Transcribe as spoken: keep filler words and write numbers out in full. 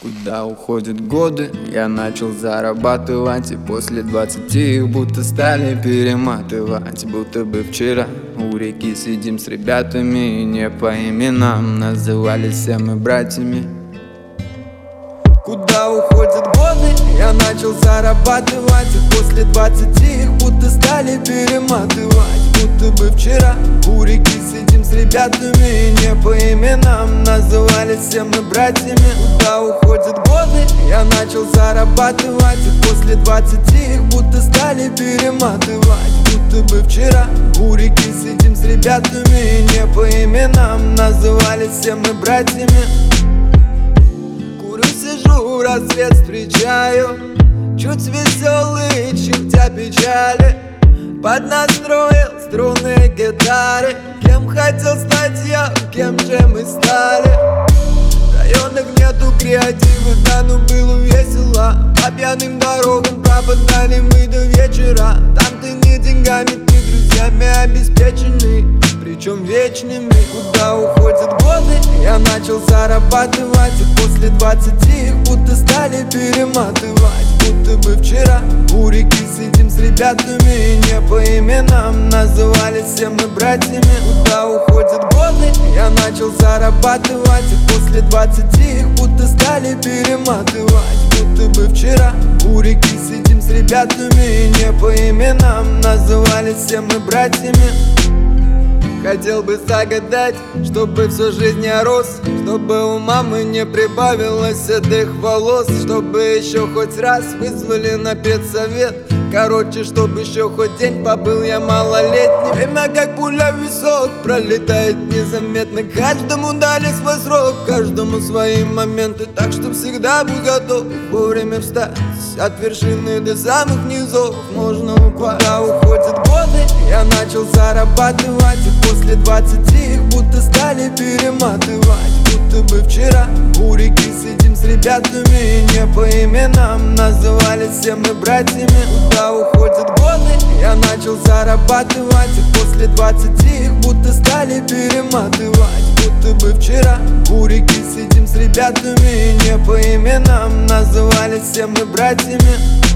Куда уходят годы, я начал зарабатывать, и после двадцати их будто стали перематывать. Будто бы вчера у реки сидим с ребятами, и не по именам назывались все мы братьями. Куда уходят годы, я начал зарабатывать, и после двадцати их будто стали перематывать. Будто бы вчера у реки сидим с ребятами, и не по именам назывались все мы братьями. Куда уходят годы, я начал зарабатывать, и после двадцати их будто стали перематывать. Будто бы вчера у реки сидим с ребятами, и не по именам назывались все мы братьями. Курю, сижу, рассвет встречаю, чуть веселый, чертя печали. Поднастроил струны гитары. Кем хотел стать я, кем же мы стали? В районах нету креатива, да ну было весело. По пьяным дорогам пропадали мы до вечера. Там ты не деньгами, ты друзьями обеспеченный, причем вечными. Куда уходят годы, я начал зарабатывать, и после двадцати их будто стали перематывать. Будто бы вчера у реки сидим с ребятами, и не по именам назывались все мы братьями. Куда уходят годы, я начал зарабатывать, и после двадцати их будто стали перематывать. Будто бы вчера у реки сидим с ребятами, и не по именам назывались все мы братьями. Хотел бы загадать, чтобы всю жизнь я рос, чтобы у мамы не прибавилось седых волос, чтобы еще хоть раз вызвали на педсовет. Короче, чтобы еще хоть день побыл я малолетним. Время как пуля в висок пролетает незаметно. Каждому дали свой срок, каждому свои моменты. Так что всегда будь готов вовремя встать. От вершины до самых низов можно упасть. Куда уходят годы, я начал зарабатывать, и после двадцати их будто стали перематывать. Будто бы вчера у реки сидим с ребятами, и не по именам назывались все мы братьями. Куда уходят годы, я начал зарабатывать, и после двадцати их будто стали перематывать. Будто бы вчера у реки сидим с ребятами, и не по именам назывались все мы братьями.